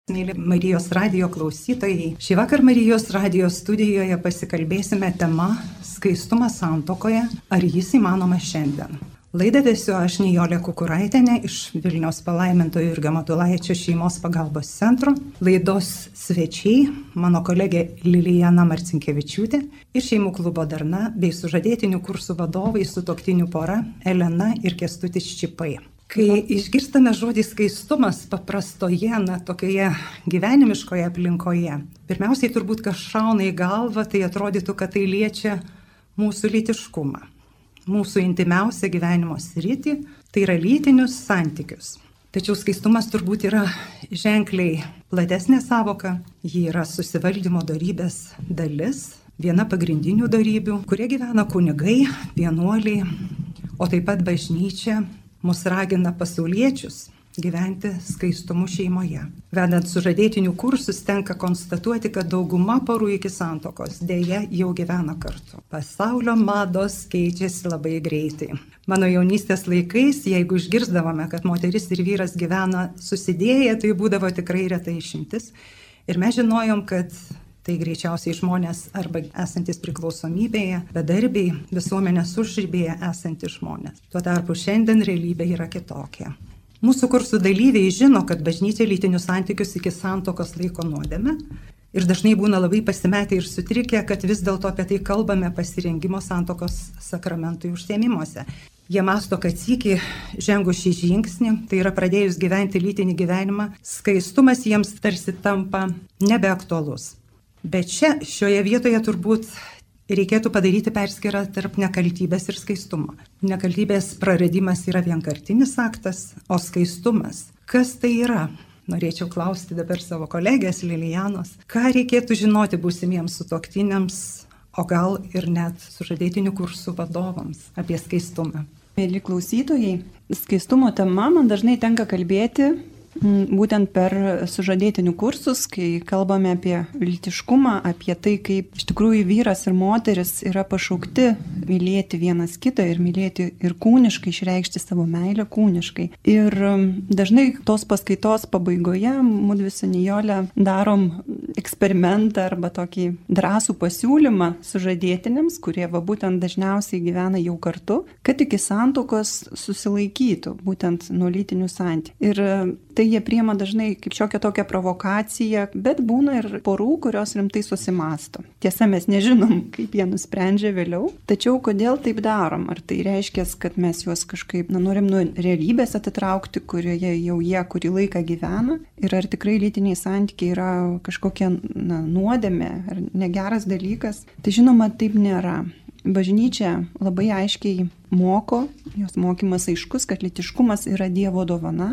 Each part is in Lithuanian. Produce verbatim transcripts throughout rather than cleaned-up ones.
Mėly Marijos radijo klausytojai, šį vakar Marijos radijo studijoje pasikalbėsime tema skaistumas santuokoje, ar jis įmanomas šiandien. Laidą vesiu aš Nijolė Kukuraitienė iš Vilniaus palaimintojo Jurgio Matulaičio šeimos pagalbos centro. Laidos svečiai mano kolegė Lilijana Marcinkevičiūtė ir šeimų klubo Darna bei sužadėtinių kursų vadovai sutuoktinių pora Elena ir Kęstutis Čipai. Kai išgirstame žodį skaistumas paprastoje, na, tokioje gyvenimiškoje aplinkoje, pirmiausiai turbūt kas šauna į galvą, tai atrodytų, kad tai liečia mūsų lytiškumą, mūsų intimiausią gyvenimo sritį, tai yra lytinius santykius. Tačiau skaistumas turbūt yra ženkliai platesnė savoka, ji yra susivaldymo dorybės dalis, viena pagrindinių dorybių, kurie gyvena kunigai, vienuoliai, o taip pat bažnyčia mus ragina pasauliečius gyventi skaistumu šeimoje. Vedant sužadėtinių kursus tenka konstatuoti, kad dauguma porų iki santuokos dėja jau gyvena kartu. Pasaulio mados keičiasi labai greitai. Mano jaunystės laikais, jeigu išgirsdavome, kad moteris ir vyras gyvena susidėję, tai būdavo tikrai reta išimtis. Ir mes žinojom, kad tai greičiausiai žmonės arba esantis priklausomybėje, bedarbiai, visuomenės užribėje esantys žmonės. Tuo tarpu šiandien realybė yra kitokia. Mūsų kursų dalyviai žino, kad bažnyčia lytinius santykius iki santuokos laiko nuodėme ir dažnai būna labai pasimetę ir sutrikę, kad vis dėlto apie tai kalbame pasirengimo santuokos sakramentui užsiėmimuose. Jie mąsto, kad sykį žengus šį žingsnį, tai yra pradėjus gyventi lytinį gyvenimą, skaistumas jiems tarsi tampa nebeaktualus. Bet čia, šioje vietoje turbūt reikėtų padaryti perskyrą tarp nekaltybės ir skaistumo. Nekaltybės praradimas yra vienkartinis aktas, o skaistumas, kas tai yra? Norėčiau klausti dabar savo kolegės Lilijanos, ką reikėtų žinoti būsimiems sutuoktiniams, o gal ir net sužadėtinių kursų vadovams apie skaistumą. Mėly klausytojai, skaistumo tema man dažnai tenka kalbėti būtent per sužadėtinių kursus, kai kalbame apie lytiškumą, apie tai, kaip iš tikrųjų vyras ir moteris yra pašaukti mylėti vienas kitą ir mylėti ir kūniškai, išreikšti savo meilę kūniškai. Ir dažnai tos paskaitos pabaigoje mudvi su Nijole darom eksperimentą arba tokį drąsų pasiūlymą sužadėtiniams, kurie va būtent dažniausiai gyvena jau kartu, kad iki santuokos susilaikytų būtent nuo lytinių santykių. Ir tai jie priima dažnai kaip šiokią tokią provokaciją, bet būna ir porų, kurios rimtai susimąsto. Tiesa, mes nežinom, kaip jie nusprendžia vėliau, tačiau kodėl taip darom? Ar tai reiškia, kad mes juos kažkaip na, norim nuo realybės atitraukti, kurioje jau jie kurį laiką gyvena? Ir ar tikrai lytiniai santykiai yra kažkokia na, nuodėmė ar negeras dalykas? Tai žinoma, taip nėra. Bažnyčia labai aiškiai moko, jos mokymas aiškus, kad lytiškumas yra Dievo dovana.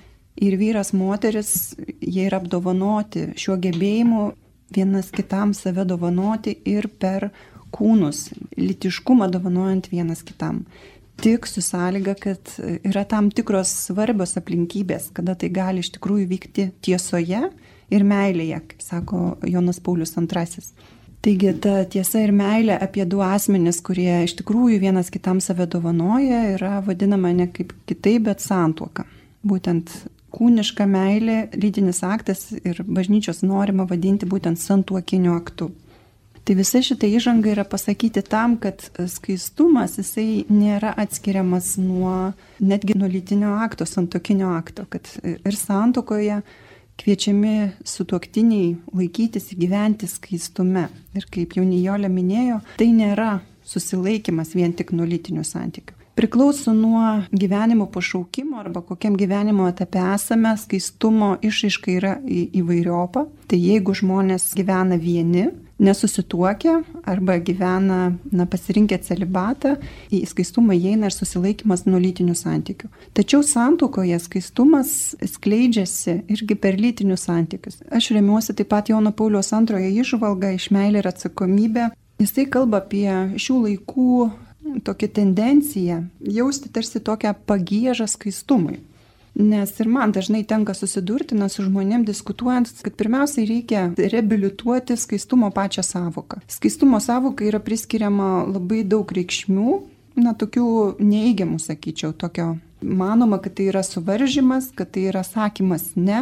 Ir vyras, moteris, jie yra apdovanoti šiuo gebėjimu vienas kitam save dovanoti ir per kūnus, lytiškumą dovanojant vienas kitam. Tik su sąlyga, kad yra tam tikros svarbios aplinkybės, kada tai gali iš tikrųjų vykti tiesoje ir meilėje, kaip sako Jonas Paulius antrasis. Taigi ta tiesa ir meilė apie du asmenis, kurie iš tikrųjų vienas kitam save dovanoja, yra vadinama ne kaip kitaip, bet santuoka. Būtent kūniška meilė, lytinis aktas ir bažnyčios norima vadinti būtent santuokiniu aktu. Tai visa šita įžanga yra pasakyti tam, kad skaistumas jisai nėra atskiriamas nuo netgi nuo lytinio akto, santuokinio akto, kad ir santuokoje kviečiami sutuoktiniai laikytis įgyventi skaistume. Ir kaip jau Nijolė minėjo, tai nėra susilaikymas vien tik nuo lytinių santykių. Priklauso nuo gyvenimo pašaukimo arba kokiam gyvenimo etape esame, skaistumo išraiška yra į, įvairiopa. Tai jeigu žmonės gyvena vieni, nesusituokę arba gyvena na, pasirinkę celibatą, į skaistumą įeina ir susilaikymas nuo lytinių santykių. Tačiau santuokoje skaistumas skleidžiasi irgi per lytinius santykius. Aš remiuosi taip pat Jono Pauliaus antrojo įžvalgą iš meilė ir atsakomybė. Jisai kalba apie šių laikų tokią tendenciją jausti tarsi tokią pagiežą skaistumui. Nes ir man dažnai tenka susidurti na, su žmonėm diskutuojant, kad pirmiausiai reikia reabilituoti skaistumo pačią sąvoką. Skaistumo sąvoka yra priskiriama labai daug reikšmių, na, tokių neįgiamų, sakyčiau, tokio manoma, kad tai yra suvaržymas, kad tai yra sakymas ne,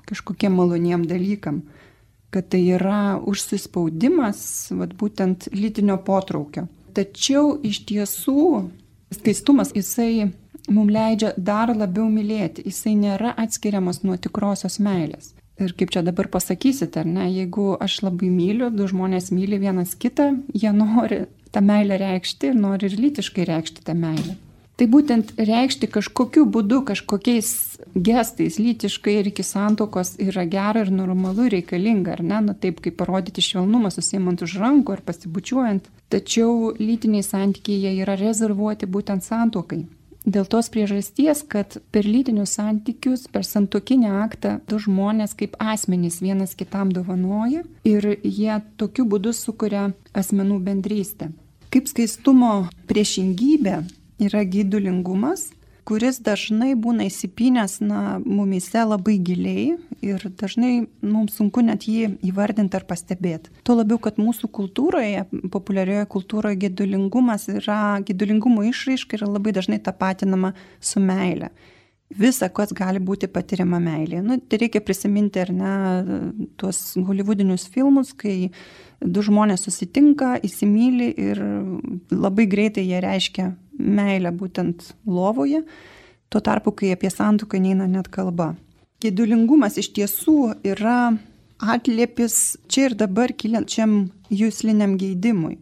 kažkokiem maloniem dalykam, kad tai yra užsispaudimas, vat, būtent lytinio potraukio. Tačiau iš tiesų skaistumas, jisai mums leidžia dar labiau mylėti, jisai nėra atskiriamas nuo tikrosios meilės. Ir kaip čia dabar pasakysite, ar ne, jeigu aš labai myliu, du žmonės myli vienas kitą, jie nori tą meilę reikšti ir nori ir lytiškai reikšti tą meilę. Tai būtent reikšti kažkokiu būdu, kažkokiais gestais lytiškai ir iki santuokos yra gera ir normalu, reikalinga, ar ne, nu taip kaip parodyti švelnumą, susiimant už rankų ar pasibučiuojant. Tačiau lytiniai santykiai jie yra rezervuoti būtent santuokai. Dėl tos priežasties, kad per lytinius santykius, per santuokinį aktą du žmonės kaip asmenys vienas kitam dovanoja ir jie tokiu būdu sukuria asmenų bendrystę. Kaip skaistumo priešingybė yra gydulingumas, kuris dažnai būna įsipynęs na, mumyse labai giliai ir dažnai mums sunku net jį įvardinti ar pastebėti. Tuo labiau, kad mūsų kultūroje, populiarioje kultūroje gydulingumas yra, gydulingumo išraiška yra labai dažnai tapatinama su meile. Visa, kas gali būti patiriama meilė. Nu, tai reikia prisiminti ar ne tuos holivudinius filmus, kai du žmonės susitinka, įsimyli ir labai greitai jie reiškia meilę būtent lovoje, tuo tarpu, kai apie santuoką neina net kalba. Gedulingumas iš tiesų yra atliepis čia ir dabar kylančiam jusliniam geidimui.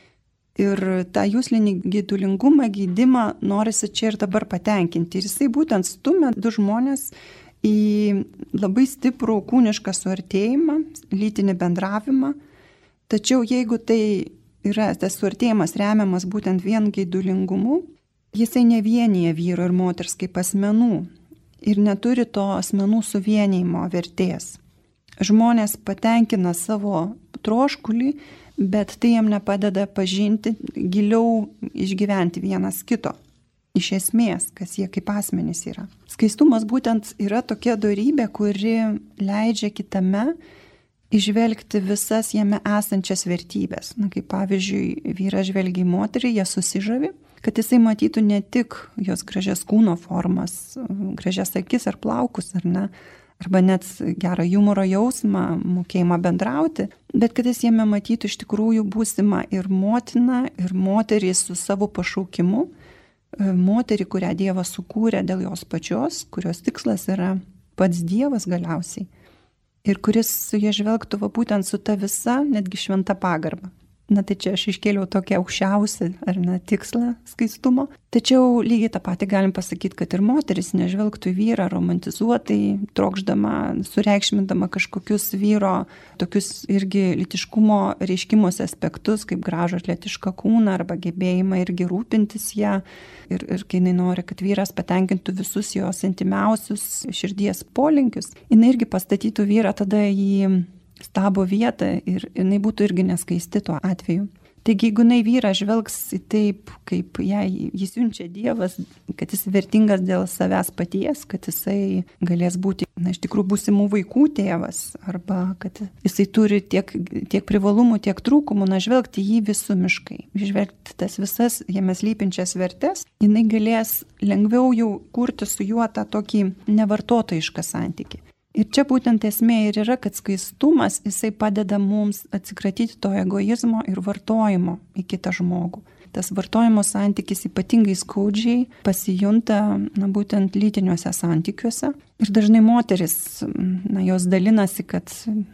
Ir tą juslinį gedulingumą, geidimą norisi čia ir dabar patenkinti. Ir jisai būtent stumia du žmonės į labai stiprų kūnišką suartėjimą, lytinį bendravimą. Tačiau jeigu tai yra tas suartėjimas remiamas būtent vien geidulingumu, jisai nevienyje vyro ir moters kaip asmenų ir neturi to asmenų suvienijimo vertės. Žmonės patenkina savo troškulį, bet tai jam nepadeda pažinti, giliau išgyventi vienas kito. Iš esmės, kas jie kaip asmenys yra. Skaistumas būtent yra tokia dorybė, kuri leidžia kitame įžvelgti visas jame esančias vertybės. Na, kaip pavyzdžiui, vyras žvelgia į moterį, jie susižavi, kad jisai matytų ne tik jos gražias kūno formas, gražias akis ar plaukus, ar ne, arba net gerą humoro jausmą, mokėjimą bendrauti, bet kad jis jame matytų iš tikrųjų būsimą ir motiną, ir moterį su savo pašaukimu, moterį, kurią Dievas sukūrė dėl jos pačios, kurios tikslas yra pats Dievas galiausiai. Ir kuris su jie žvelgtų va, būtent su ta visa, netgi šventa pagarba. Na tai čia aš iškėliau tokią aukščiausią, ar ne, tikslą skaistumo. Tačiau lygiai tą patį galim pasakyti, kad ir moteris nežvelgtų į vyrą romantizuotai, trokšdama, sureikšmindama kažkokius vyro, tokius irgi lytiškumo reiškimuose aspektus, kaip gražų atletišką kūną arba gebėjimą irgi rūpintis ją. Ir, ir kai jinai nori, kad vyras patenkintų visus jos intimiausius širdies polinkius, jinai irgi pastatytų vyrą tada į stabo vietą ir jinai būtų irgi neskaisti tuo atveju. Taigi, jeigu jinai vyra žvelgs į taip, kaip jai jis siunčia Dievas, kad jis vertingas dėl savęs paties, kad jisai galės būti, na, iš tikrųjų būsimų vaikų tėvas, arba kad jisai turi tiek, tiek privalumų, tiek trūkumų, na, žvelgti jį visumiškai, žvelgti tas visas jame slypinčias vertes, jinai galės lengviau jau kurti su juo tą tokį nevartotojišką santykį. Ir čia būtent esmė ir yra, kad skaistumas, jisai padeda mums atsikratyti to egoizmo ir vartojimo į kitą žmogų. Tas vartojimo santykis ypatingai skaudžiai pasijunta, na, būtent lytiniuose santykiuose. Ir dažnai moteris, na, jos dalinasi, kad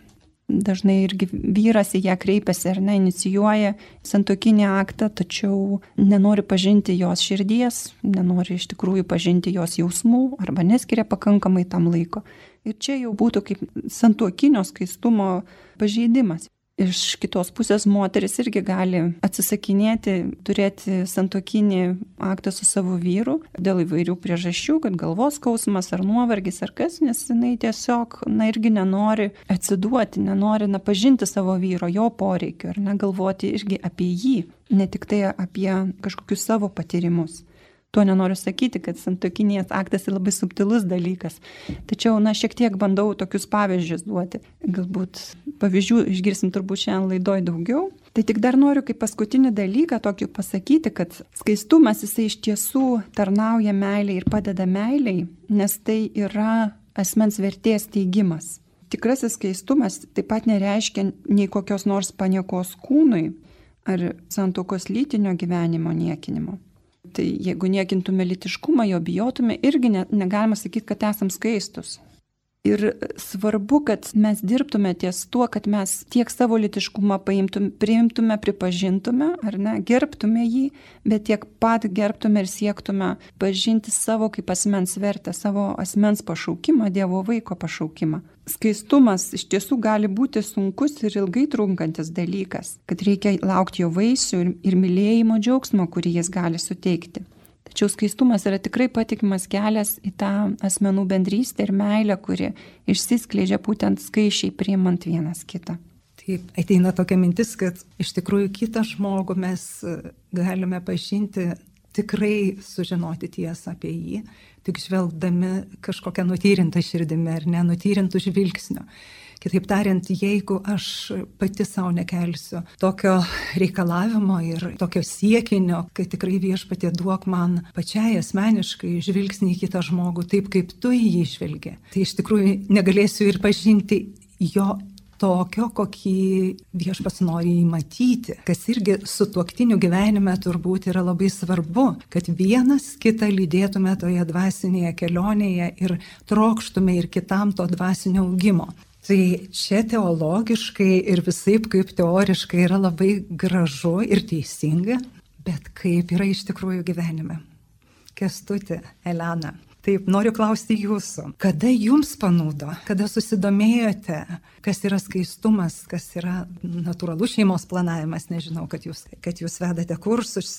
dažnai irgi vyras į ją kreipiasi ar ne, inicijuoja santuokinį aktą, tačiau nenori pažinti jos širdies, nenori iš tikrųjų pažinti jos jausmų arba neskiria pakankamai tam laiko. Ir čia jau būtų kaip santuokinio skaistumo pažeidimas. Iš kitos pusės moteris irgi gali atsisakinėti, turėti santuokinį aktą su savo vyru dėl įvairių priežasčių, kad galvos skausmas ar nuovargis ar kas, nes jinai tiesiog, na, irgi nenori atsiduoti, nenori, na, pažinti savo vyro, jo poreikių ir negalvoti irgi apie jį, ne tik tai apie kažkokius savo patyrimus. Tuo nenoriu sakyti, kad santuokinės aktas yra labai subtilus dalykas. Tačiau, na, šiek tiek bandau tokius pavyzdžius duoti. Galbūt pavyzdžių išgirsim turbūt šiandien laidoj daugiau. Tai tik dar noriu kaip paskutinį dalyką tokį pasakyti, kad skaistumas jisai iš tiesų tarnauja meiliai ir padeda meiliai, nes tai yra asmens vertės teigimas. Tikrasis skaistumas taip pat nereiškia nei kokios nors paniekos kūnui ar santuokos lytinio gyvenimo niekinimo. Tai jeigu niekintume lytiškumą, jo bijotume, irgi ne, negalima sakyti, kad esam skaistus. Ir svarbu, kad mes dirbtume ties tuo, kad mes tiek savo lytiškumą paimtume, priimtume, pripažintume, ar ne, gerbtume jį, bet tiek pat gerbtume ir siektume pažinti savo kaip asmens vertę, savo asmens pašaukimą, Dievo vaiko pašaukimą. Skaistumas iš tiesų gali būti sunkus ir ilgai trunkantis dalykas, kad reikia laukti jo vaisių ir, ir mylėjimo džiaugsmo, kurį jis gali suteikti. Tačiau skaistumas yra tikrai patikimas kelias į tą asmenų bendrystę ir meilę, kuri išsiskleidžia būtent skaičiai priimant vienas kitą. Taip, ateina tokia mintis, kad iš tikrųjų kitą žmogų mes galime pažinti, tikrai sužinoti tiesą apie jį, tik žvelgdami kažkokią nutyrintą širdimi ar ne, nutyrintų žvilgsniu. Kitaip tariant, jeigu aš pati savo nekelsiu tokio reikalavimo ir tokio siekinio, kad tikrai Viešpatie duok man pačiai asmeniškai žvilgsnį į kitą žmogų, taip kaip tu į jį žvelgi, tai iš tikrųjų negalėsiu ir pažinti jo tokio, kokį Viešpats nori jį matyti, kas irgi sutuoktinių gyvenime turbūt yra labai svarbu, kad vienas kitą lydėtume toje dvasinėje kelionėje ir trokštume ir kitam to dvasinio augimo. Tai čia teologiškai ir visaip kaip teoriškai yra labai gražu ir teisinga, bet kaip yra iš tikrųjų gyvenime. Kęstuti, Elena, taip noriu klausti jūsų, kada jums panūdo, kada susidomėjote, kas yra skaistumas, kas yra natūralus šeimos planavimas, nežinau, kad jūs, kad jūs vedate kursus,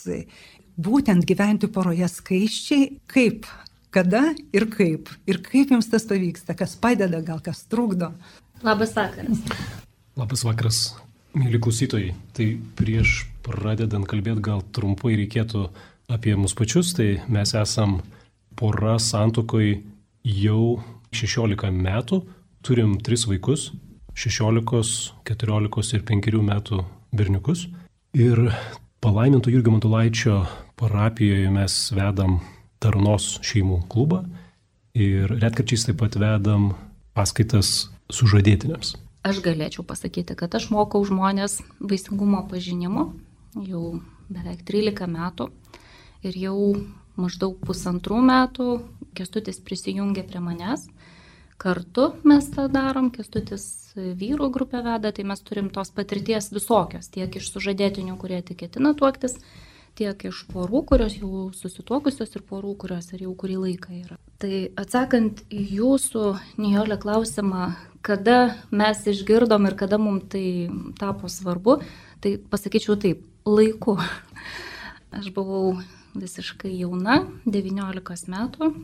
būtent gyventi poroje skaisčiai, kaip? Kada ir kaip? Ir kaip jums tas pavyksta? Kas padeda, gal kas trukdo? Labas vakaras. Labas vakaras, mėly klausytojai. Tai prieš pradedant kalbėti, gal trumpai reikėtų apie mus pačius. Tai mes esam pora santuokoj jau šešiolika metų. Turim tris vaikus, šešiolikos, keturiolikos ir penkerių metų berniukus. Ir palaiminto Jurgio Matulaičio parapijoje mes vedam Tarnos šeimų klubą ir retkarčiais taip pat vedam paskaitas sužadėtiniams. Aš galėčiau pasakyti, kad aš mokau žmonės vaisingumo pažinimo jau beveik trylika metų ir jau maždaug pusantrų metų Kęstutis prisijungė prie manęs. Kartu mes tą darom, Kęstutis vyrų grupę veda, tai mes turim tos patirties visokios, tiek iš sužadėtinių, kurie tik ketina tuoktis, tiek iš porų, kurios jau susituokusios ir porų, kurios ir jau kurį laiką yra. Tai atsakant į jūsų, Nijolė, klausimą, kada mes išgirdom ir kada mums tai tapo svarbu, tai pasakyčiau taip, laiku. Aš buvau visiškai jauna, devyniolikos metų,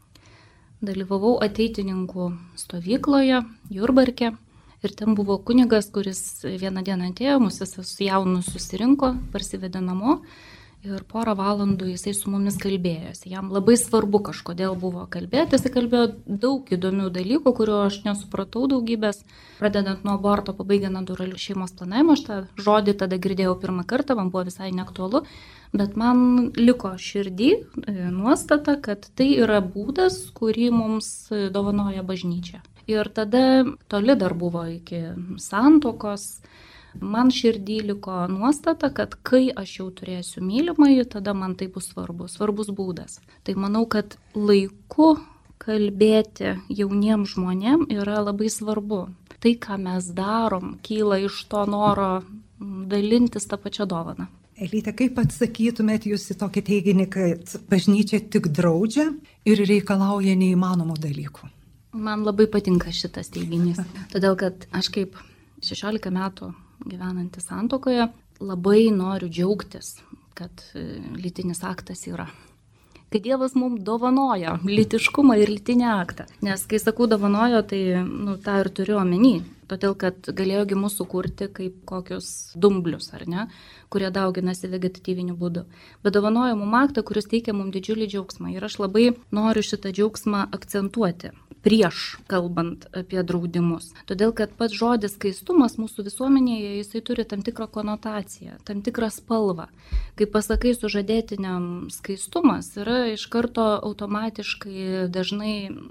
dalyvavau ateitininkų stovykloje Jurbarke ir ten buvo kunigas, kuris vieną dieną atėjo, mus visus jaunus susirinko, parsivedė namo. Ir porą valandų jisai su mumis kalbėjosi. Jam labai svarbu kažkodėl buvo kalbėti. Jisai kalbėjo daug įdomių dalykų, kuriuo aš nesupratau daugybės. Pradedant nuo aborto, pabaigiant natūralių šeimos planavimo. Aš tą žodį tada girdėjau pirmą kartą, man buvo visai neaktualu. Bet man liko širdį nuostata, kad tai yra būdas, kurį mums dovanoja bažnyčia. Ir tada toli dar buvo iki santuokos. Man širdį liko nuostata, kad kai aš jau turėsiu mylimąjį, tada man tai bus svarbu, svarbus būdas. Tai manau, kad laiku kalbėti jauniems žmonėm yra labai svarbu. Tai, ką mes darom, kyla iš to noro dalintis tą pačią dovaną. Elyte, kaip atsakytumėt jūs į tokį teiginį, kad bažnyčia tik draudžia ir reikalauja neįmanomų dalykų? Man labai patinka šitas teiginys, todėl kad aš kaip šešiolika metų gyvenanti santuokoje, labai noriu džiaugtis, kad lytinis aktas yra. Kai Dievas mums dovanojo lytiškumą ir lytinį aktą. Nes kai sakau dovanojo, tai nu, tą ir turiu omeny. Todėl, kad galėjogi mūsų sukurti kaip kokius dumblius, ar ne, kurie dauginasi vegetatyviniu būdu. Bet dovanojo mums aktą, kuris teikia mums didžiulį džiaugsmą. Ir aš labai noriu šitą džiaugsmą akcentuoti prieš kalbant apie draudimus. Todėl, kad pats žodis skaistumas mūsų visuomenėje, jisai turi tam tikrą konotaciją, tam tikrą spalvą. Kai pasakai sužadėtiniam skaistumas, yra iš karto automatiškai dažnai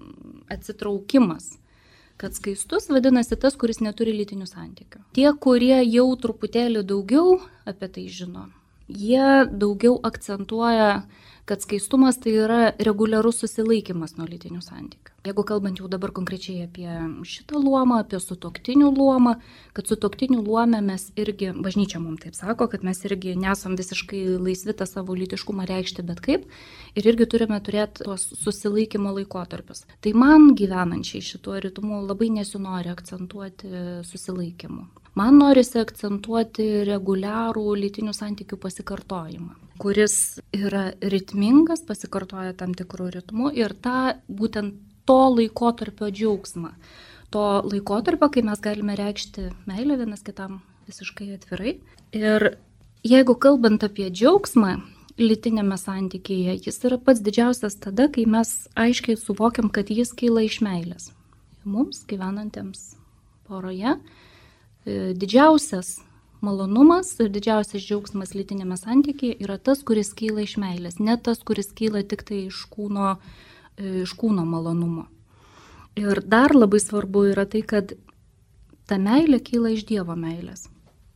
atsitraukimas. Kad skaistus vadinasi tas, kuris neturi lytinių santykių. Tie, kurie jau truputėlį daugiau apie tai žino, jie daugiau akcentuoja, kad skaistumas tai yra reguliarus susilaikimas nuo lytinių santykių. Jeigu kalbant jau dabar konkrečiai apie šitą luomą, apie sutuoktinių luomą, kad sutuoktinių luomę mes irgi, bažnyčia mums taip sako, kad mes irgi nesam visiškai laisvi tą savo lytiškumą reikšti bet kaip ir irgi turime turėti tuos susilaikymo laikotarpius. Tai man gyvenančiai šituo ritmu labai nesinori akcentuoti susilaikymu. Man norisi akcentuoti reguliarų lytinių santykių pasikartojimą, kuris yra ritmingas, pasikartoja tam tikrų ritmų ir tą būtent to laikotarpio džiaugsmą. To laikotarpio, kai mes galime reikšti meilę vienas kitam visiškai atvirai. Ir jeigu kalbant apie džiaugsmą lytinėme santykyje, jis yra pats didžiausias tada, kai mes aiškiai suvokiam, kad jis kyla iš meilės. Mums gyvenantiems poroje didžiausias malonumas ir didžiausias džiaugsmas lytinėme santykyje yra tas, kuris kyla iš meilės, ne tas, kuris kyla tik tai iš kūno, iš kūno malonumo. Ir dar labai svarbu yra tai, kad ta meilė kyla iš Dievo meilės,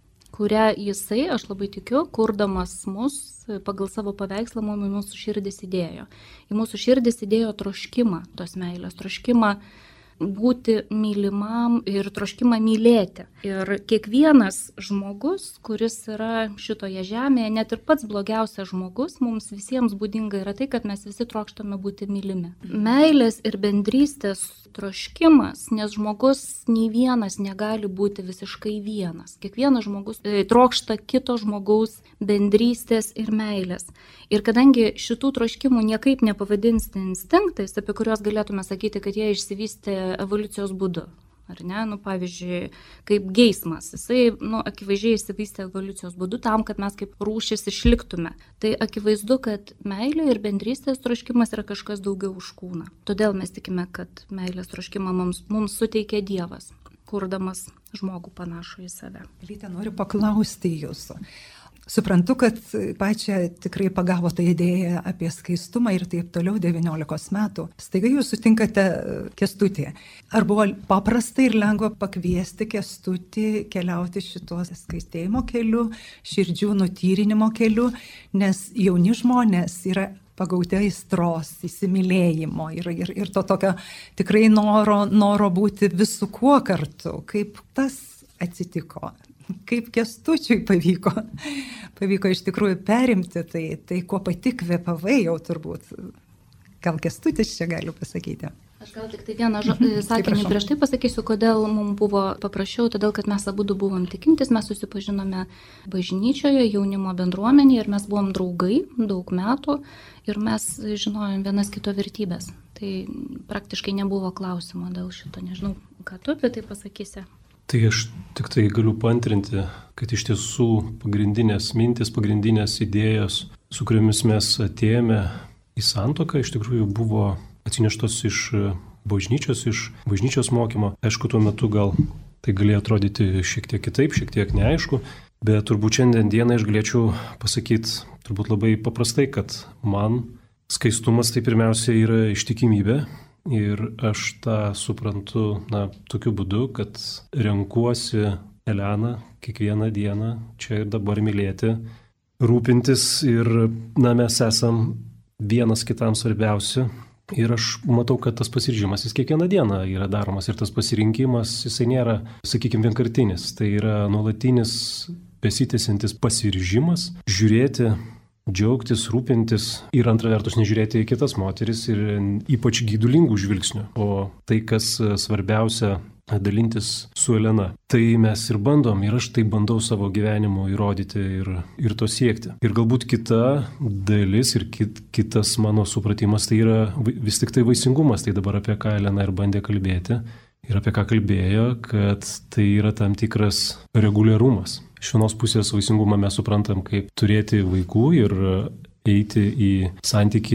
kurią jisai, aš labai tikiu, kurdamas mus pagal savo paveikslą, mums į mūsų širdis įdėjo. Į mūsų širdis įdėjo troškimą tos meilės, troškimą būti mylimam ir troškimą mylėti. Ir kiekvienas žmogus, kuris yra šitoje žemėje, net ir pats blogiausias žmogus, mums visiems būdinga yra tai, kad mes visi trokštame būti mylimi. Meilės ir bendrystės troškimas, nes žmogus nei vienas negali būti visiškai vienas. Kiekvienas žmogus e, trokšta kito žmogaus bendrystės ir meilės. Ir kadangi šitų troškimų niekaip nepavadinsti instinktais, apie kuriuos galėtume sakyti, kad jie išsivystė evoliucijos būdu, ar ne? Nu, pavyzdžiui, kaip geismas, jisai, nu, akivaizdžiai išsivystė evoliucijos būdu tam, kad mes kaip rūšis išliktume. Tai akivaizdu, kad meilė ir bendrystės troškimas yra kažkas daugiau už kūną. Todėl mes tikime, kad meilės troškimą mums, mums suteikia Dievas, kurdamas žmogų panašų į save. Lyte, noriu paklausti jūsų. Suprantu, kad pačią tikrai pagavo tą idėją apie skaistumą ir taip toliau devyniolikos metų. Staiga jūs sutinkate Kęstutį. Ar buvo paprasta ir lengva pakviesti Kęstutį keliauti šitos skaistėjimo keliu, širdžių nutyrinimo keliu, nes jauni žmonės yra pagauti aistros, įsimylėjimo ir, ir, ir to tokio tikrai noro, noro būti visu kuo kartu. Kaip tas atsitiko? Kaip Kęstučiui pavyko, pavyko iš tikrųjų perimti tai, tai kuo pati kvėpavai jau turbūt. Gal Kęstutis čia gali pasakyti? Aš gal tik tai vieną sakinį prieš tai pasakysiu, kodėl mums buvo paprasčiau, todėl kad mes abudu buvom tikintis, mes susipažinome bažnyčioje, jaunimo bendruomenėje ir mes buvom draugai daug metų ir mes žinojom vienas kito vertybės. Tai praktiškai nebuvo klausimo dėl šito, nežinau, ką tu apie tai pasakysi. Tai aš tik tai galiu paantrinti, kad iš tiesų pagrindinės mintis, pagrindinės idėjos, su kuriomis mes atėjome į santuoką, iš tikrųjų buvo atsineštos iš bažnyčios, iš bažnyčios mokymo. Aišku, tuo metu gal tai galėjo atrodyti šiek tiek kitaip, šiek tiek neaišku, bet turbūt šiandien dieną aš galėčiau pasakyti turbūt labai paprastai, kad man skaistumas tai pirmiausia yra ištikimybė. Ir aš tą suprantu, na, tokiu būdu, kad renkuosi Eleną kiekvieną dieną čia ir dabar mylėti, rūpintis ir, na, mes esam vienas kitam svarbiausi. Ir aš matau, kad tas pasiryžimas, jis kiekvieną dieną yra daromas ir tas pasirinkimas, jisai nėra, sakykime, vienkartinis. Tai yra nuolatinis, besitęsiantis pasiryžimas žiūrėti, džiaugtis, rūpintis ir antra vertus nežiūrėti į kitas moteris ir ypač gydulingų žvilgsnių. O tai, kas svarbiausia, dalintis su Elena. Tai mes ir bandom, ir aš tai bandau savo gyvenimu įrodyti ir, ir to siekti. Ir galbūt kita dalis ir kit, kitas mano supratimas tai yra vis tik tai vaisingumas. Tai dabar apie ką Elena ir bandė kalbėti. Ir apie ką kalbėjo, kad tai yra tam tikras reguliarumas. Iš vienos pusės vaisingumą mes suprantam kaip turėti vaikų ir eiti į santykį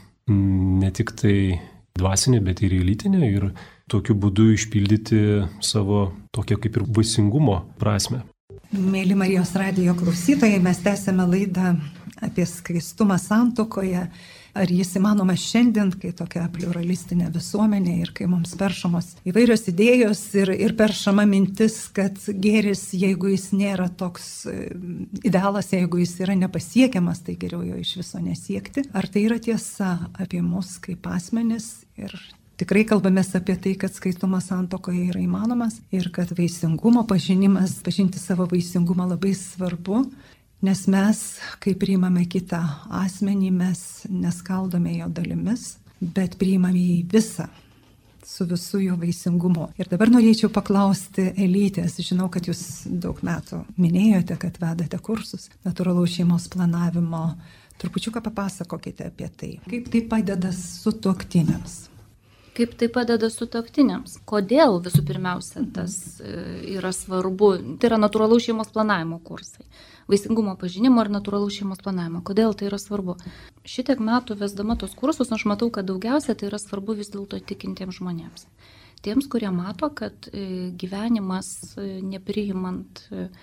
ne tik tai dvasinį, bet ir į lytinį ir tokiu būdu išpildyti savo tokią kaip ir vaisingumo prasme. Mėly Marijos radijo klausytojai, mes tęsėme laidą apie skaistumą santuokoje. ar jis įmanomas šiandien, kai tokia pluralistinė visuomenė ir kai mums peršamos įvairios idėjos ir, ir peršama mintis, kad gėris, jeigu jis nėra toks idealas, jeigu jis yra nepasiekiamas, tai geriau jo iš viso nesiekti. Ar tai yra tiesa apie mus kaip asmenis? Ir tikrai kalbamės apie tai, kad skaistumas santuokoje yra įmanomas ir kad vaisingumo pažinimas, pažinti savo vaisingumą labai svarbu, nes mes, kai priimame kitą asmenį, mes neskaldome jo dalimis, bet priimame jį visą, su visu jo vaisingumu. Ir dabar norėčiau paklausti Elytės, žinau, kad jūs daug metų minėjote, kad vedate kursus natūralaus šeimos planavimo. Trupučiuką papasakokite apie tai. Kaip tai padeda sutuoktiniams? Kaip tai padeda sutuoktiniams? Kodėl visų pirmiausia tas yra svarbu? Tai yra natūralaus šeimos planavimo kursai. Vaisingumo pažinimo ir natūralaus šeimos planavimo. Kodėl tai yra svarbu? Šitiek metų vesdama tos kursus, aš matau, kad daugiausia tai yra svarbu vis dėlto tikintiems žmonėms. Tiems, kurie mato, kad gyvenimas nepriimant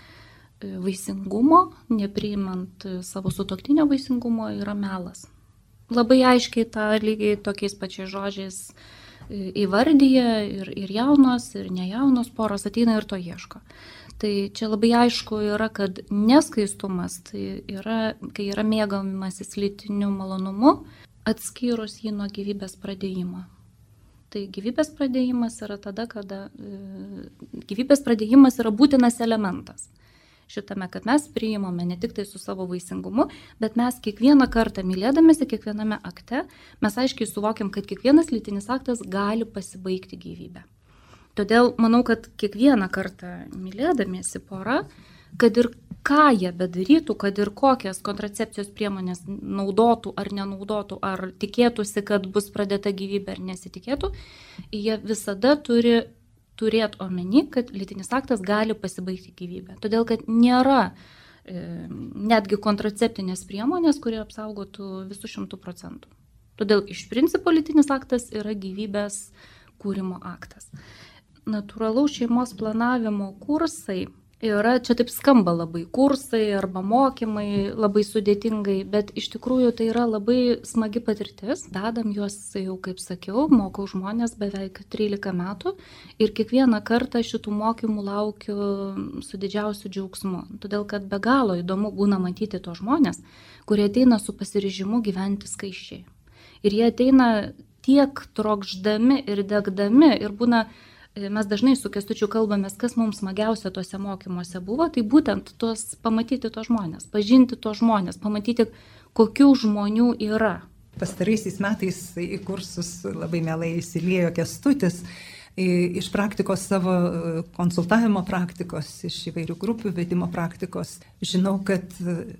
vaisingumo, nepriimant savo sutuoktinio vaisingumo yra melas. Labai aiškiai tą lygiai tokiais pačiais žodžiais įvardyja ir, ir jaunos, ir nejaunos poros ateina ir to ieško. Tai čia labai aišku yra, kad neskaistumas, tai yra, kai yra mėgavimasis lytiniu malonumu, atskyrus jį nuo gyvybės pradėjimo. Tai gyvybės pradėjimas yra tada, kada gyvybės pradėjimas yra būtinas elementas. Šitame, kad mes priimame ne tik tai su savo vaisingumu, bet mes kiekvieną kartą mylėdamėsi, kiekviename akte, mes aiškiai suvokiam, kad kiekvienas lytinis aktas gali pasibaigti gyvybę. Todėl manau, kad kiekvieną kartą mylėdamėsi pora, kad ir ką jie bedarytų, kad ir kokias kontracepcijos priemonės naudotų ar nenaudotų, ar tikėtųsi, kad bus pradėta gyvybė ar nesitikėtų, jie visada turi turėti omeny, kad lytinis aktas gali pasibaigti gyvybę. Todėl, kad nėra e, netgi kontraceptinės priemonės, kurie apsaugotų visų šimtų procentų. Todėl iš principo lytinis aktas yra gyvybės kūrimo aktas. Natūralaus šeimos planavimo kursai yra, čia taip skamba labai, kursai arba mokymai labai sudėtingai, bet iš tikrųjų tai yra labai smagi patirtis. Dadam juos jau, kaip sakiau, mokau žmonės beveik trylika metų ir kiekvieną kartą šitų mokymų laukiu su didžiausiu džiaugsmu. Todėl, kad be galo įdomu būna matyti tos žmonės, kurie ateina su pasiryžimu gyventi skaisčiai. Ir jie ateina tiek trokšdami ir degdami ir būna. Mes dažnai su Kęstučiu kalbamės, kas mums smagiausia tuose mokymuose buvo, tai būtent tuos, pamatyti tos žmonės, pažinti tos žmonės, pamatyti, kokių žmonių yra. Pastaraisiais metais į kursus labai mielai įsiliejo Kęstutis, iš praktikos savo konsultavimo praktikos, iš įvairių grupių vedimo praktikos. Žinau, kad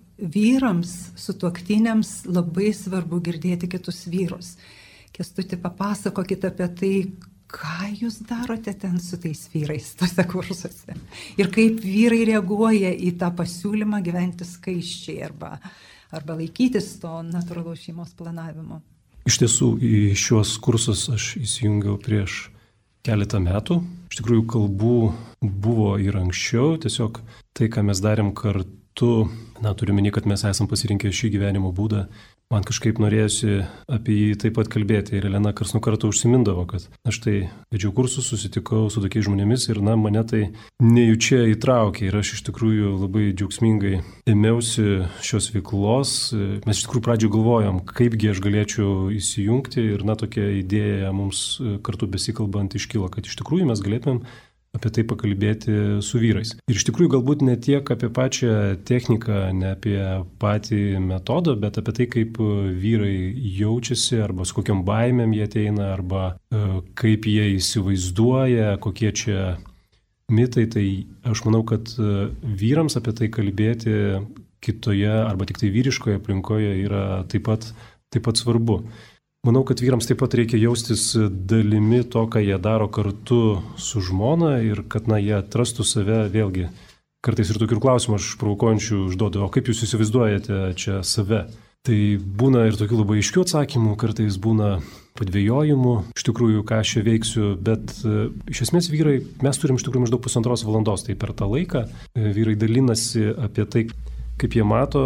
vyrams, sutuoktiniams labai svarbu girdėti kitus vyrus. Kęstuti, papasakokite apie tai, ką jūs darote ten su tais vyrais tose kursuose? Ir kaip vyrai reaguoja į tą pasiūlymą gyventi skaisčiai arba, arba laikytis to natūralaus šeimos planavimo? Iš tiesų, į šiuos kursus aš įsijungiau prieš keletą metų. Iš tikrųjų, kalbų buvo ir anksčiau, tiesiog tai, ką mes darėm kartu, na, turiu meni, kad mes esam pasirinkę šį gyvenimo būdą. Man kažkaip norėjusi apie jį taip pat kalbėti ir Elena kars nuo karto užsimindavo, kad aš tai vedžiau kursus, susitikau su tokiais žmonėmis ir na, mane tai nejučia įtraukė ir aš iš tikrųjų labai džiaugsmingai ėmiausi šios veiklos. Mes iš tikrųjų pradžioje galvojom, kaipgi aš galėčiau įsijungti ir na, tokia idėja mums kartu besikalbant iškilo, kad iš tikrųjų mes galėtumėm apie tai pakalbėti su vyrais. Ir iš tikrųjų galbūt ne tiek apie pačią techniką, ne apie patį metodą, bet apie tai, kaip vyrai jaučiasi, arba su kokiam baimėm jie ateina, arba kaip jie įsivaizduoja, kokie čia mitai. Tai aš manau, kad vyrams apie tai kalbėti kitoje, arba tik tai vyriškoje aplinkoje yra taip pat, taip pat svarbu. Manau, kad vyrams taip pat reikia jaustis dalimi to, ką jie daro kartu su žmona ir kad na, jie atrastų save vėlgi. Kartais ir tokių klausimų aš provokuojančių užduodu, o kaip jūs įsivaizduojate čia save? Tai būna ir tokių labai aiškių atsakymų, kartais būna padvėjojimų, iš tikrųjų, ką aš čia veiksiu, bet iš esmės vyrai, mes turim iš tikrųjų maždaug pusantros valandos, tai per tą laiką vyrai dalinasi apie tai, kaip jie mato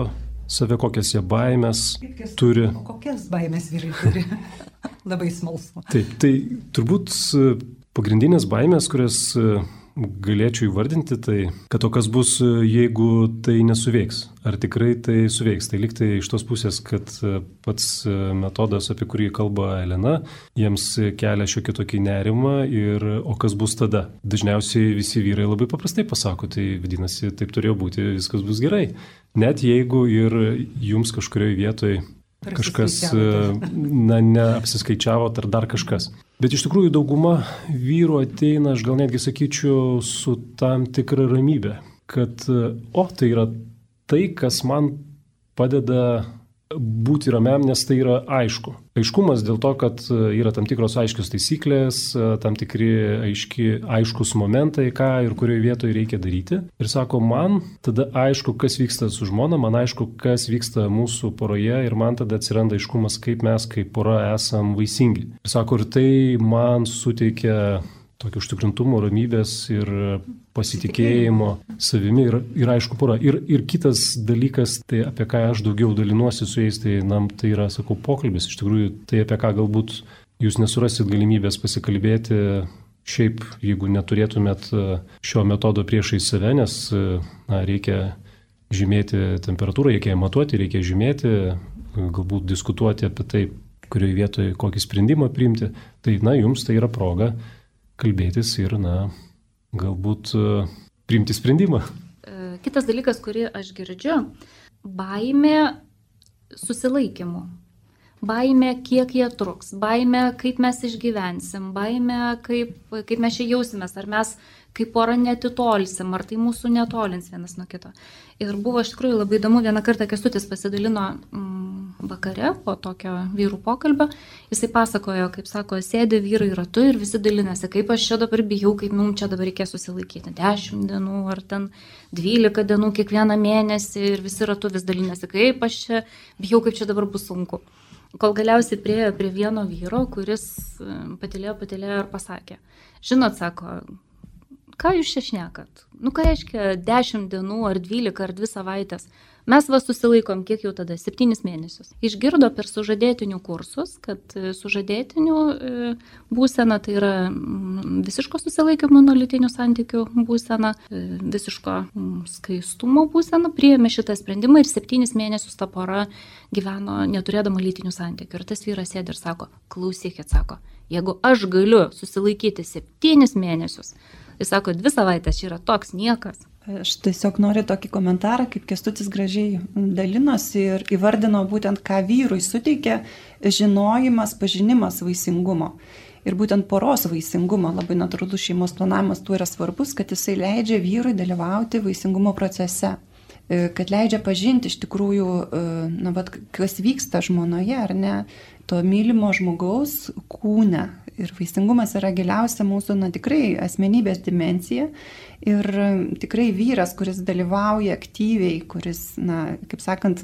save, kokias jie baimės turi. O kokias baimės vyrai turi? Labai smalsu. Taip, tai turbūt pagrindinės baimės, kurias galėčiau įvardinti, tai kad o kas bus, jeigu tai nesuveiks. Ar tikrai tai suveiks? Tai liktai iš tos pusės, kad pats metodas, apie kurį kalba Elena, jiems kelia šiokį tokį nerimą ir o kas bus tada? Dažniausiai visi vyrai labai paprastai pasako, tai vadinasi, taip turėjo būti, viskas bus gerai. Net jeigu ir jums kažkurioje vietoje kažkas, na, neapsiskaičiavo ar dar kažkas. Bet iš tikrųjų dauguma vyrų ateina, aš gal netgi sakyčiau, su tam tikra ramybė, kad o, tai yra tai, kas man padeda būti ramiam, nes tai yra aišku. Aiškumas dėl to, kad yra tam tikros aiškios taisyklės, tam tikri aiški, aiškus momentai, ką ir kurioje vietoje reikia daryti. Ir sako, man tada aišku, kas vyksta su žmona, man aišku, kas vyksta mūsų poroje ir man tada atsiranda aiškumas, kaip mes kaip pora esam vaisingi. Ir sako, ir tai man suteikia tokio užtikrintumo, ramybės ir pasitikėjimo savimi ir, ir aišku, pora. Ir, ir kitas dalykas, tai apie ką aš daugiau dalinuosi su jais, tai, nam, tai yra, sakau, pokalbis. Iš tikrųjų, tai apie ką galbūt jūs nesurasit galimybės pasikalbėti šiaip, jeigu neturėtumėt šio metodo priešai save, nes na, reikia žymėti temperatūrą, reikia matuoti, reikia žymėti, galbūt diskutuoti apie tai, kurioje vietoje kokį sprendimą priimti. Tai, na, jums tai yra proga kalbėtis ir, na, galbūt uh, priimti sprendimą. Kitas dalykas, kurį aš girdžiu, baimė susilaikymu. Baimė, kiek jie truks, baimė, kaip mes išgyvensim, baimė, kaip, kaip mes čia jausimės, ar mes kaip pora netitolsim, ar tai mūsų netolins vienas nuo kito. Ir buvo iš tikrųjų labai įdomu, vieną kartą Kęstutis pasidalino mm, vakare po tokio vyrų pokalbio, jisai pasakojo, kaip sako, sėdi vyrai ratu ir visi dalinasi, kaip aš čia dabar bijau, kaip mums čia dabar reikės susilaikyti. Dešimt dienų ar ten dvylika dienų kiekvieną mėnesį ir visi ratu vis dalinasi, kaip aš čia bijau, kaip čia dabar bus sunku. Kol galiausiai priejo prie vieno vyro, kuris patylėjo, patylėjo ir pasakė, žinot, sako, ką jūs čia šnekat? Nu, ką reiškia dešimt dienų ar dvylika ar dvi savaitės? Mes va susilaikom, kiek jau tada, septynis mėnesius. Išgirdo per sužadėtinių kursus, kad sužadėtinių būsena tai yra visiško susilaikymo nuo lytinių santykių būsena, visiško skaistumo būsena, priėmė šitą sprendimą ir septynis mėnesius ta pora gyveno neturėdama lytinių santykių. Ir tas vyras sėdi ir sako, klausykit, sako, jeigu aš galiu susilaikyti septynis mėnesius, jis sako, dvi savaitės čia yra toks niekas. Aš tiesiog noriu tokį komentarą, kaip Kęstutis gražiai dalinosi ir įvardino būtent, ką vyrui suteikia žinojimas, pažinimas vaisingumo. Ir būtent poros vaisingumo, labai natūralus šeimos planavimas tuo yra svarbus, kad jisai leidžia vyrui dalyvauti vaisingumo procese. Kad leidžia pažinti iš tikrųjų, na, vat, kas vyksta žmonoje, ar ne, to mylimo žmogaus kūne. Ir vaisingumas yra giliausia mūsų, na, tikrai asmenybės dimensija. Ir tikrai vyras, kuris dalyvauja aktyviai, kuris, na, kaip sakant,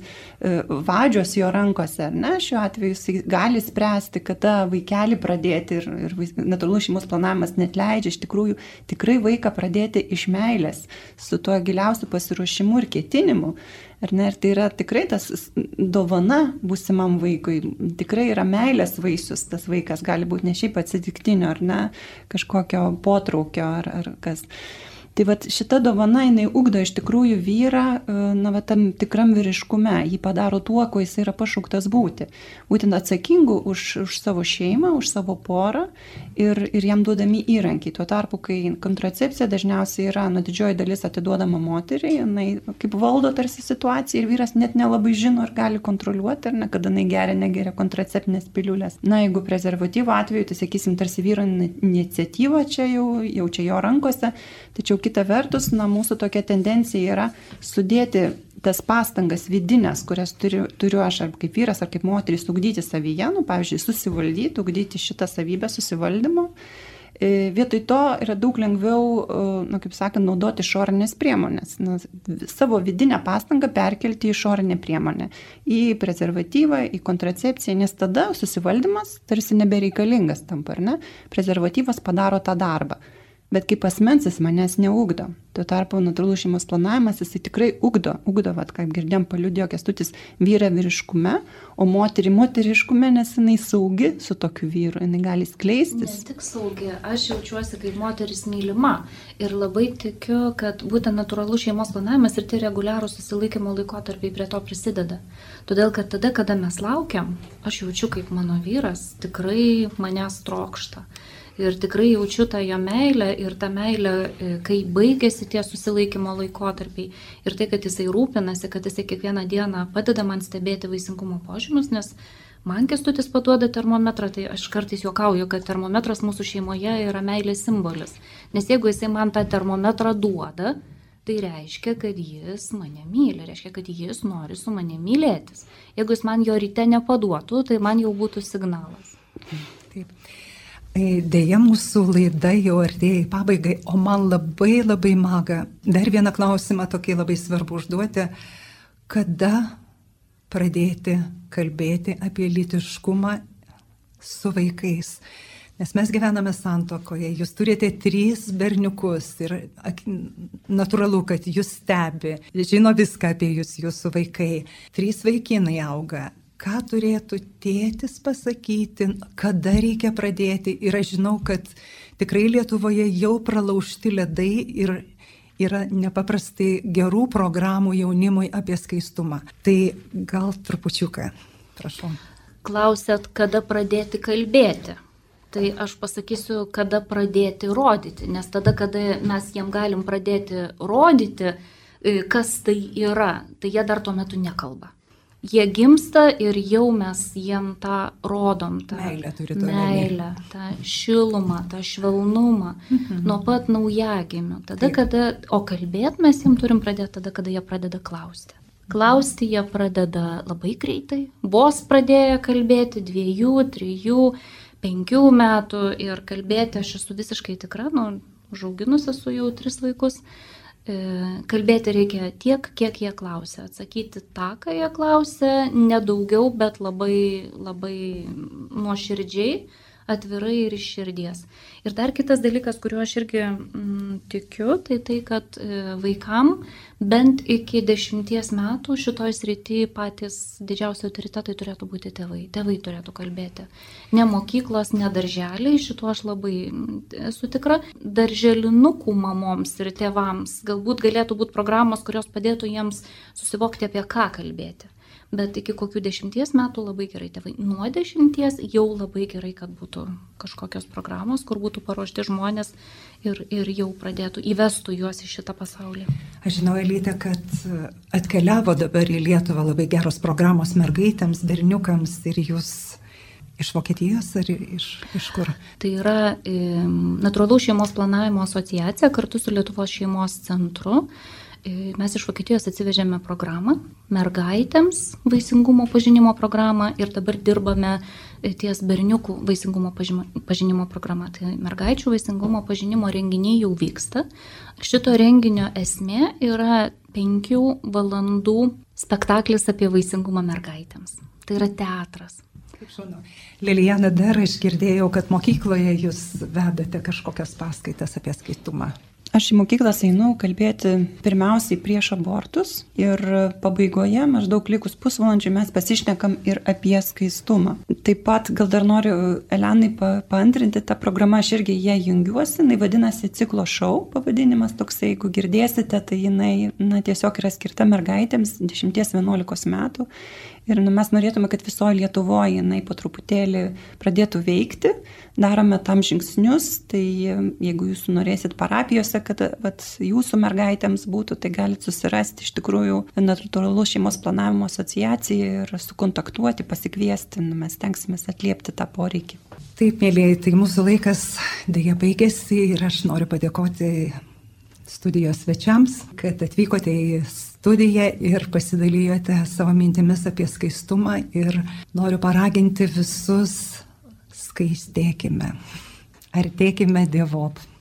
vadžios jo rankose, ar ne, šiuo atveju jis gali spręsti, kada vaikelį pradėti ir, ir natūralus šeimos planavimas net leidžia iš tikrųjų tikrai vaiką pradėti iš meilės, su tuo giliausiu pasiruošimu ir ketinimu. Ar ne, ir tai yra tikrai tas dovana būsimam vaikui, tikrai yra meilės vaisius, tas vaikas gali būti ne šiaip atsitiktinio, ar ne, kažkokio potraukio, ar, ar kas. Tai vat šita dovana, jinai ugdo iš tikrųjų vyrą, na, va, tam tikram vyriškume, jį padaro tuo, kuo jis yra pašauktas būti. Būtent atsakingu už, už savo šeimą, už savo porą ir, ir jam duodami įrankiai. Tuo tarpu, kai kontracepcija dažniausiai yra, na, didžioji dalis atiduodama moteriai, jinai kaip valdo tarsi situaciją ir vyras net nelabai žino ir gali kontroliuoti, ar ne, kada jinai geria, negeria kontraceptinės piliulės. Na, jeigu prezervatyvo atveju, tai sakysim, tarsi vyro iniciatyva čia jau, jau čia jo rankose, tačiau kita vertus, na, mūsų tokia tendencija yra sudėti tas pastangas vidinės, kurias turiu, turiu aš ar kaip vyras, ar kaip moteris, ugdyti savyje, nu, pavyzdžiui, susivaldyti, ugdyti šitą savybę susivaldymo. E, vietoj to yra daug lengviau, nu, kaip sakant, naudoti išorinės priemonės. Na, savo vidinę pastangą perkelti į išorinę priemonę, į prezervatyvą, į kontracepciją, nes tada susivaldymas tarsi nebereikalingas tampa, ar ne? Prezervatyvas padaro tą darbą. bet kaip asmens jis manęs neugdo. Tuo tarpu natūralus šeimos planavimas jisai tikrai ugdo, ugdo, vat, kaip girdėm, paliudijo Kęstutis, vyrą vyriškume, o moterį moteriškume, nes jinai saugi su tokiu vyru, jinai gali skleistis. Ne tik saugi, aš jaučiuosi kaip moteris mylima ir labai tikiu, kad būtent natūralus šeimos planavimas ir tie reguliarūs susilaikymo laikotarpiai prie to prisideda. Todėl, kad tada, kada mes laukiam, aš jaučiu, kaip mano vyras tikrai manęs trokšta. Ir tikrai jaučiu tą jo meilę ir tą meilę, kai baigėsi tie susilaikymo laikotarpiai. Ir tai, kad jisai rūpinasi, kad jisai kiekvieną dieną padeda man stebėti vaisingumo požymius, nes man Kęstutis paduoda termometrą, tai aš kartais juokauju, kad termometras mūsų šeimoje yra meilės simbolis. Nes jeigu jisai man tą termometrą duoda, tai reiškia, kad jis mane myli, reiškia, kad jis nori su mane mylėtis. Jeigu jis man jo ryte nepaduotų, tai man jau būtų signalas. Taip. Deja, mūsų laida jau artėja į pabaigai, o man labai labai maga. Dar vieną klausimą tokį labai svarbu užduoti. Kada pradėti kalbėti apie lytiškumą su vaikais? Nes mes gyvename santuokoje, jūs turite trys berniukus ir natūralu, kad jūs stebi, žino viską apie jūs, jūsų vaikai. Trys vaikinai auga. Ką turėtų tėtis pasakyti, kada reikia pradėti. Ir aš žinau, kad tikrai Lietuvoje jau pralaužti ledai ir yra nepaprastai gerų programų jaunimui apie skaistumą. Tai gal trupučiuką, prašau. Klausėt, kada pradėti kalbėti. Tai aš pasakysiu, kada pradėti rodyti. Nes tada, kada mes jiem galim pradėti rodyti, kas tai yra, tai jie dar tuo metu nekalba. Jie gimsta ir jau mes jiem tą rodom, tą meilę, meilę, tą šilumą, tą švelnumą, mhm. nuo pat naujagimių. Tada, kada, o kalbėti mes jiem turim pradėti tada, kada jie pradeda klausti. Klausti jie pradeda labai greitai, vos pradėję kalbėti dviejų, trijų, penkių metų ir kalbėti, aš esu visiškai tikra, nu, užauginus esu jau tris vaikus, kalbėti reikia tiek, kiek jie klausia, atsakyti tą, ką jie klausia, nedaugiau, bet labai, labai nuoširdžiai, atvirai ir iš širdies. Ir dar kitas dalykas, kuriuo aš irgi mm, tikiu, tai tai, kad e, vaikam bent iki dešimties metų šitoj srity patys didžiausi autoritetai turėtų būti tėvai. Tėvai turėtų kalbėti. Ne mokyklos, ne darželiai, šituo aš labai esu tikra. Darželinukų mamoms ir tėvams galbūt galėtų būti programos, kurios padėtų jiems susivokti, apie ką kalbėti. Bet iki kokių dešimties metų labai gerai tėvai. Nuo dešimties jau labai gerai, kad būtų kažkokios programos, kur būtų paruošti žmonės ir, ir jau pradėtų, įvestų juos į šitą pasaulį. Aš žinau, Elyte, kad atkeliavo dabar į Lietuvą labai geros programos mergaitėms, berniukams ir jūs iš Vokietijos ar iš, iš kur? Tai yra e, Natūralaus šeimos planavimo asociacija kartu su Lietuvos šeimos centru. Mes iš Vokietijos atsivežėme programą mergaitėms vaisingumo pažinimo programą ir dabar dirbame ties berniukų vaisingumo pažinimo programa. Tai mergaičių vaisingumo pažinimo renginiai jau vyksta. Šito renginio esmė yra penkių valandų spektaklis apie vaisingumą mergaitėms. Tai yra teatras. Lilijana, dar aš girdėjau, kad mokykloje jūs vedate kažkokias paskaitas apie skaistumą. Aš į mokyklas einu kalbėti pirmiausiai prieš abortus ir pabaigoje, maždaug likus pusvalandžiui, mes pasišnekam ir apie skaistumą. Taip pat gal dar noriu Elenai paantrinti tą programą, aš irgi ją jungiuosi, jinai vadinasi Ciklo šou, pavadinimas toksai, jeigu girdėsite, tai jinai na, tiesiog yra skirta mergaitėms dešimties vienuolikos metų. Ir nu, mes norėtume, kad visoje Lietuvoje jinai po truputėlį pradėtų veikti, darome tam žingsnius, tai jeigu jūs norėsit parapijose, kad vat, jūsų mergaitėms būtų, tai galite susirasti iš tikrųjų Natūralaus šeimos planavimo asociaciją ir sukontaktuoti, pasikviesti, nu, mes tenksimės atliepti tą poreikį. Taip, mėlyjei, tai mūsų laikas dėja baigėsi ir aš noriu padėkoti studijos svečiams, kad atvykote į studiją ir pasidalijote savo mintimis apie skaistumą ir noriu paraginti visus skaistėkime, artėkime Dievop.